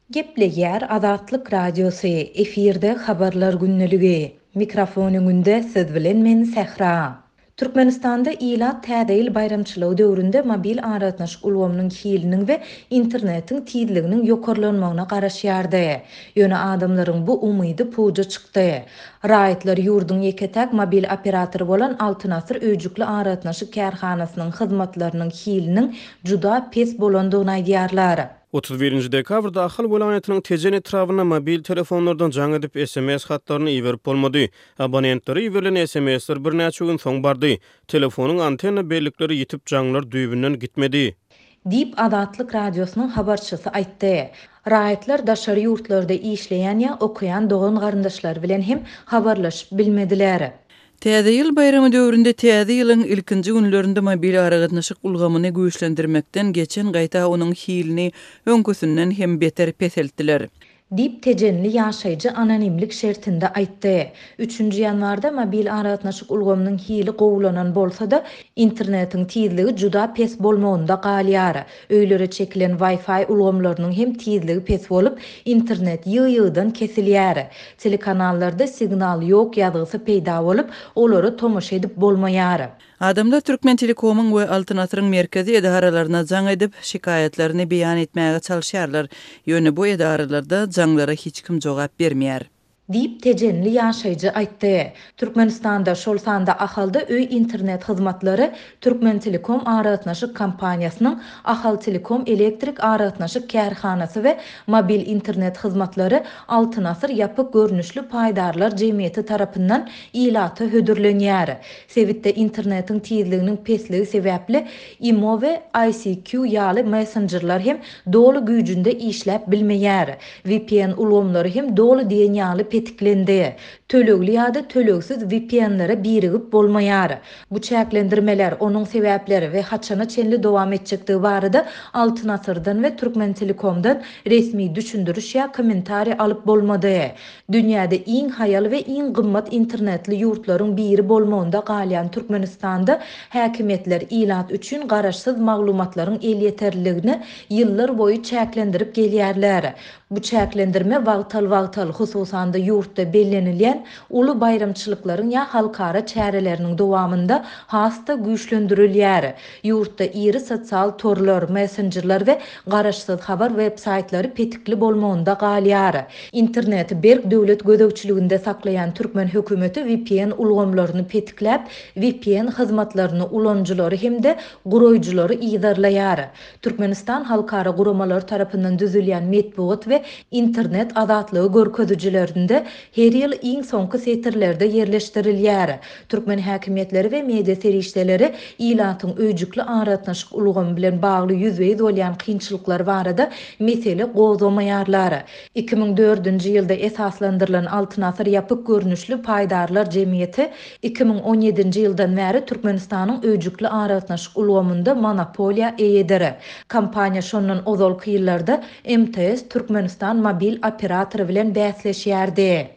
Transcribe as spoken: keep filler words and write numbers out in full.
Gepleýär Azatlyk Radiosu efirde habarlar günneligi. Mikrofonuňynda söz bilen men Sehra. Türkmenistanda ila täze bayramçylygy döwründe mobil aratnaşyk ulgamynyň hiliniň we internetiň tiýdliginiň ýokarlanmagyna garaşýardy. Ýöne adamlaryň bu umydy puja çykdy. Raýatlar ýurduň ýeketäk mobil operatory bolan Altynasyr öýjükli aratnaşyk kärhanasynyň hyzmatlarynyň hiliniň juda pes bolandygyny aýdýarlar. otuz birinji dekabrda ahal welaýatynyň tejen etrawyna mobil telefonlardan jaň edip S M S hatlaryny iýerip bolmady. Abonentlere iýerilen S M S'ler bir näçe gün soň bardy. Telefonyň antenna bellikleri ýitip jaňlar düýbünden gitmedi. Dip Azatlyk Radiosynyň habarçysy aýtdy. Raýatlar daşary ýurtlarda işleýän ýa okuyan dogan garyndaşlar bilen hem habarlaşyp bilmediler. Täze ýyl bayramy döwründe täze ýylyň ilkinji günlerinde mobil aragatnaşyk ulgamyny güýçlendirmekden geçen gaýta onuň hilini öňküsünden hem beter peseltdiler. Dip tejenli ýaşaýjy anonimlik şertinde aýtdy. üçünji ýanwarda mobil aratnaşyk ulgamynyň hili gowlanan bolsa-da internetiň tiýdligi juda pes bolmagynda galýar. Öýlere çekilen Wi-Fi ulgamlarynyň hem tiýdligi pes bolup, internet ýygy-ýygydan kesilýär. Telekanallarda signal ýok ýazgysy peýda bolup, olary tomaşa edip bolmaýar. Adamlar Türkmen Telekomyň we Altynasyryň merkezi edaralaryna jaň edip şikayetlerini beýan etmäge çalşýarlar. Ýöne bu edaralarda jaňlara hiç kim jogap bermeýär. Dip tejenli ýaşaýjy aýtdy. Türkmenistanda şol sanda ahalda öý internet hyzmatlary Türkmen Telekom aratnaşyk kompaniýasynyň Ahal Telekom elektrik aratnaşyk kärhanasy we mobil internet hyzmatlary Altynasyr ýapyk görnüşli paýdarlar jemgyýeti tarapyndan ilaty hödürlenýär. Sebitde internetiň tiýdliginiň pesligi sebäpli I M O we I C Q ýaly messengerler hem dolu güýjünde işläp bilmeýär. V P N ulgamlary hem dolu diýen ýaly petiklendi. Tölegli ýa-da tölegsiz V P N'lere birigip bolmaýar. Bu çäklendirmeler, onuň sebäpleri we haçana çenli dowam etjekdigi barada Altynasyrdan we Türkmen Telekomdan resmi düşündürüş ýa kommentari alyp bolmady. Dünýäde iň haýal we iň gymmat internetli ýurtlaryň biri bolmagynda galýan Türkmenistanda häkimetler ilat üçin garaşsyz maglumatlaryň el ýeterliligini ýyllar boyu çäklendirip gelýärler. Bu çäklendirme wagtal-wagtal hususanda ýurtda bellenilýän uly bayramçylyklaryň ýa halkara çäreleriniň dowamında hasta güýçlendirilýär. Ýurtda iri sosial torlar, messengerler we garaşsyz habar web-saytlary petikli bolmagynda galýar. Interneti berk döwlet gödäwçiliginde saklayan Türkmen hökümeti V P N ulgamlaryny petikläp, V P N hyzmatlaryny ulanjylary hemde guroýjulary ýydarlaýar. Türkmenistan halkara guramalar tarapyndan düzülýän medeniýet we internet azatlygy görkezüjilerinde her ýyl iň soňky setirlerde ýerleşdirilýär. Türkmen häkimetleri we media serişdeleri ilatyň öýjükli aratnaşyk ulgamy bilen bagly ýüzbeýiz bolýan kynçylyklar barada mesele gozamaýarlar. iki ming dördünji ýylda esaslandyrylan Altynasyr ýapyk görnüşli paýdarlar jemgyýeti iki ming on ýedinji ýyldan bäri Türkmenistanyň öýjükli aratnaşyk ulgamynda monopoliýa eýedir. Kompaniýa şondan ozalky ýyllarda M T S Türkmenistan mobil operatory bilen bäsleşýärdi.